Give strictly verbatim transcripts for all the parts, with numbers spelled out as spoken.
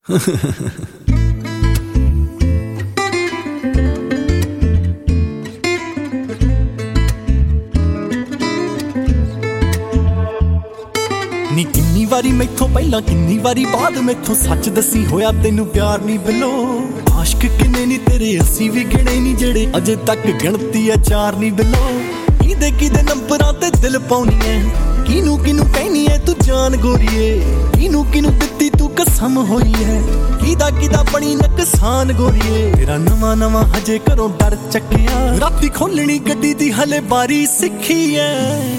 ਨੀ ਕਿੰਨੀ ਵਾਰੀ ਮੈਥੋਂ ਪਹਿਲਾਂ ਕਿੰਨੀ ਵਾਰੀ ਬਾਅਦ ਮੈਥੋਂ ਸੱਚ ਦੱਸੀ ਹੋਇਆ ਤੈਨੂੰ ਪਿਆਰ ਨਹੀਂ ਬਿੱਲੋ। ਆਸ਼ਕ ਕਿੰਨੇ ਨੀ ਤੇਰੇ ਅਸੀਂ ਵੀ ਗਿਣੇ ਨੀ ਜਿਹੜੇ ਅਜੇ ਤੱਕ ਗਿਣਤੀ ਆ ਚਾਰ ਨਹੀਂ ਬਿੱਲੋ। ਕਿਹਦੇ ਕਿਹਦੇ ਨੰਬਰਾਂ ਤੇ ਦਿਲ ਪਾਉਣੀ ਐ, ਕਿਹਨੂੰ ਕਿਹਨੂੰ ਕਹਿਨੀ ਐ ਤੂੰ ਜਾਨ ਗੋਰੀਏ। ਕਿਹਨੂੰ ਕਿਹਨੂੰ ਦਿੱਤੀ ਤੂੰ ਕਸਮ ਹੋਈ ਐ, ਕਿਹਦਾ ਕਿਹਦਾ ਬਣੀ ਨੁਕਸਾਨ ਗੋਰੀਏ। ਤੇਰਾ ਨਵਾਂ ਨਵਾਂ ਹਜੇ ਘਰੋਂ ਡਰ ਚੱਕਿਆ, ਰਾਤੀ ਖੋਲਣੀ ਗੱਡੀ ਦੀ ਹਲੇ ਬਾਰੀ ਸਿੱਖੀ ਐ।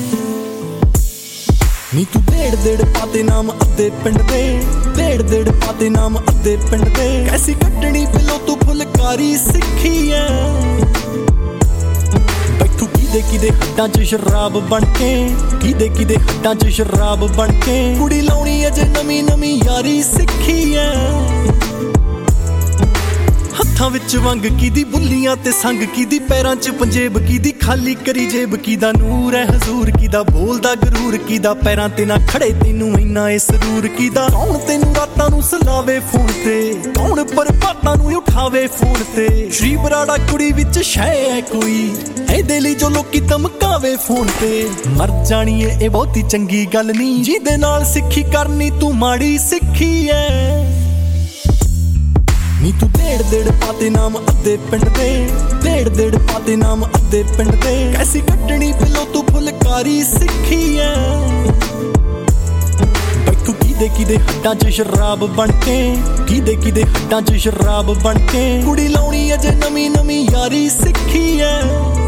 ਨੀ ਤੂੰ ਡੇਢ ਡੇਢ ਪਾਤੇ ਨਾਮ ਅੱਧੇ ਪਿੰਡ ਦੇ, ਡੇਢ ਡੇਢ ਪਾਤੇ ਨਾਮ ਅੱਧੇ ਪਿੰਡ ਦੇ। ਕੈਸੀ ਕੱਟਣੀ ਪਿੱਲੋ ਤੂੰ ਫੁਲਕਾਰੀ ਸਿੱਖੀ ਐ। ਬੈਠੂ ਕਿਦੇ ਕਿਦੇ ਹੱਡਾਂ ਚ ਸ਼ਰਾਬ ਬਣ ਕੇ, ਕਿਦੇ ਕਿਦੇ ਹੱਡਾਂ ਚ ਸ਼ਰਾਬ ਬਣ ਕੇ। ਕੁੜੀ ਲਾਉਣੀ ਅਜੇ ਨਵੀਂ ਨਵੀਂ ਯਾਰੀ ਸਿੱਖੀ ਐ। ਹੱਥਾਂ ਵਿੱਚ ਵੰਗ ਕਿਦੀ ਬੁੱਲੀਆਂ ਤੇ ਸੰਗ ਕਿਦੀ, ਪੈਰਾਂ ਚ ਪੰਜੇਬ ਕਿਦੀ ਖਾਲੀ ਕਰੀ ਜੇਬ। ਕਿਦਾ ਨੂਰ ਹੈ ਹਜ਼ੂਰ, ਕਿਦਾ ਬੋਲਦਾ ਗਰੂਰ, ਕਿਦਾ ਪੈਰਾਂ ਤੇ ਨਾ ਖੜੇ ਤੈਨੂੰ ਇੰਨਾ ਏ ਸਰੂਰ। ਕਿਦਾ ਕੌਣ ਤੈਨੂੰ ਰਾਤਾਂ ਨੂੰ ਸਲਾਵੇ ਫੋਨ ਤੇ, ਕੌਣ ਬਰਬਾਦਾਂ ਨੂੰ ਉਠਾਵੇ ਫੋਨ ਤੇ। ਸ਼੍ਰੀ ਬਰਾੜਾ ਕੁੜੀ ਵਿੱਚ ਸ਼ੈ ਹੈ ਕੋਈ, ਇਹਦੇ ਲਈ ਜੋ ਲੋਕੀ ਧਮਕਾਵੇ ਫੋਨ ਤੇ। ਮਰ ਜਾਣੀ ਏ ਇਹ ਬਹੁਤੀ ਚੰਗੀ ਗੱਲ ਨਹੀਂ, ਜਿਹਦੇ ਨਾਲ ਸਿੱਖੀ ਕਰਨੀ ਤੂੰ ਮਾੜੀ ਸਿੱਖੀ ਐ। ਨੀ ਤੂੰ ਡੇਢ ਡੇਢ ਪਾਤੇ ਨਾਮ ਅੱਧੇ ਪਿੰਡ ਦੇ, ਡੇਢ ਡੇਢ ਪਾਤੇ ਨਾਮ ਅੱਧੇ ਪਿੰਡ ਦੇ। ਕੈਸੀ ਕੱਟਣੀ ਪਿੱਲੋ ਤੂੰ ਫੁਲਕਾਰੀ ਸਿੱਖੀ ਐ। ਬੈਠੂ ਕਿਦੇ ਕਿਦੇ ਹੱਡਾਂ ਚ ਸ਼ਰਾਬ ਬਣ ਕੇ, ਕਿਦੇ ਕਿਦੇ ਹੱਡਾਂ ਚ ਸ਼ਰਾਬ ਬਣ ਕੇ। ਕੁੜੀ ਲਾਉਣੀ ਅਜੇ ਨਵੀਂ ਨਵੀਂ ਯਾਰੀ ਸਿੱਖੀ ਐ।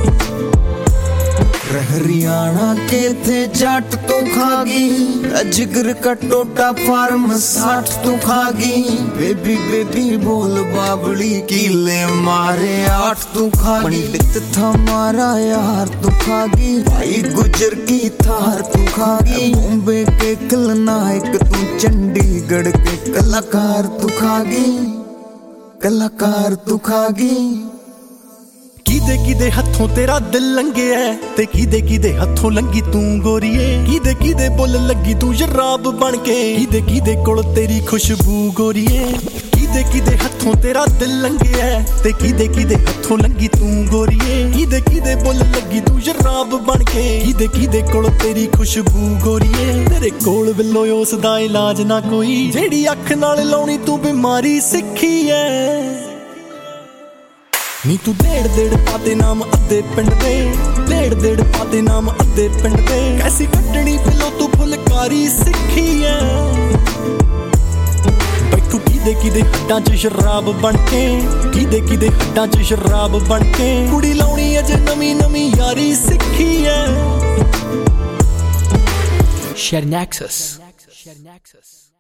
हरियाणा के थे जाट तो खागी, जिगर का टोटा फार्म साठ तो खागी। बेबी बेबी बोल बाबड़ी कीले मारे आठ तो खागी। पंडित था मारा यार तो खागी, भाई गुजर की थार तो खागी। बॉम्बे के खलनायक तू चंडीगढ़ के कलाकार तो खागी, कलाकार तो खागी। ਕਿਦੇ ਕਿਦੇ ਹੱਥੋਂ ਤੇਰਾ ਦਿਲ ਲੰਘਿਆ ਤੇ ਕਿਦੇ ਕਿਦੇ ਹੱਥੋਂ ਲੰਗੀ ਤੂੰ ਗੋਰੀਏ। ਕਿਦੇ ਕਿਦੇ ਬੁੱਲ ਲੱਗੀ ਤੂੰ ਸ਼ਰਾਬ ਬਣ ਕੇ, ਕਿਦੇ ਕਿਦੇ ਕੋਲ ਤੇਰੀ ਖੁਸ਼ਬੂ ਗੋਰੀਏ। ਕਿਦੇ ਕਿਦੇ ਹੱਥੋਂ ਤੇਰਾ ਦਿਲ ਲੰਘਿਆ ਤੇ ਕਿਦੇ ਕਿਦੇ ਹੱਥੋਂ ਲੰਗੀ ਤੂੰ ਗੋਰੀਏ। ਕਿਦੇ ਕਿਦੇ ਬੁੱਲ ਲੱਗੀ ਤੂੰ ਸ਼ਰਾਬ ਬਣ ਕੇ, ਕਿਦੇ ਕਿਦੇ ਕੋਲ ਤੇਰੀ ਖੁਸ਼ਬੂ ਗੋਰੀਏ। ਤੇਰੇ ਕੋਲ ਬਿੱਲੋ ਉਸ ਦਾ ਇਲਾਜ ਨਾ ਕੋਈ, ਜਿਹੜੀ ਅੱਖ ਨਾਲ ਲਾਉਣੀ ਤੂੰ ਬਿਮਾਰੀ ਸਿੱਖੀ ਐ। ਨੀ ਤੂੰ ਡੇਢ ਡੇਢ ਪਾਤੇ ਨਾਮ ਅੱਧੇ ਪਿੰਡ ਦੇ, ਡੇਢ ਡੇਢ ਪਾਤੇ ਨਾਮ ਅੱਧੇ ਪਿੰਡ ਦੇ। ਕੈਸੀ ਕੱਟਣੀ ਪਿੱਲੋ ਤੂੰ ਫੁਲਕਾਰੀ ਸਿੱਖੀ ਐ। ਬੈਠੂ ਕਿਦੇ ਕਿਦੇ ਹੱਡਾਂ ਚ ਸ਼ਰਾਬ ਬਣ ਕੇ, ਕਿਦੇ ਕਿਦੇ ਹੱਡਾਂ ਚ ਸ਼ਰਾਬ ਬਣ ਕੇ। ਕੁੜੀ ਲਾਉਣੀ ਅਜੇ ਨਵੀਂ ਨਵੀਂ ਯਾਰੀ ਸਿੱਖੀ ਐ। Share Nexus.